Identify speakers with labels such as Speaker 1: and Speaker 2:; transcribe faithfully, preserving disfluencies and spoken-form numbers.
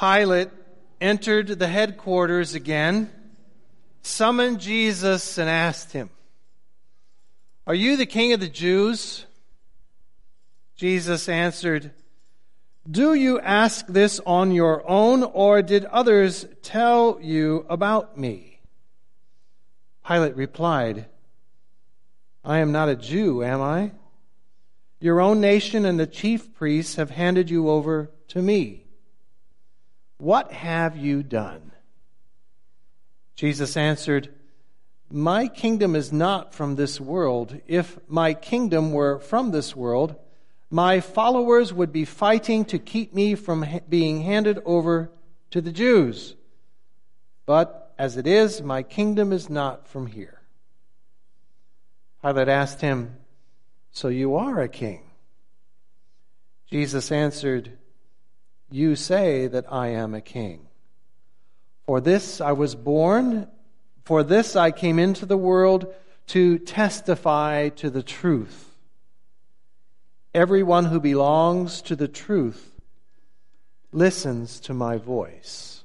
Speaker 1: Pilate entered the headquarters again, summoned Jesus, and asked him, "Are you the king of the Jews?" Jesus answered, "Do you ask this on your own, or did others tell you about me?" Pilate replied, "I am not a Jew, am I? Your own nation and the chief priests have handed you over to me. What have you done?" Jesus answered, "My kingdom is not from this world. If my kingdom were from this world, my followers would be fighting to keep me from ha- being handed over to the Jews. But as it is, my kingdom is not from here." Pilate asked him, "So you are a king?" Jesus answered, "You say that I am a king. For this I was born, for this I came into the world, to testify to the truth. Everyone who belongs to the truth listens to my voice."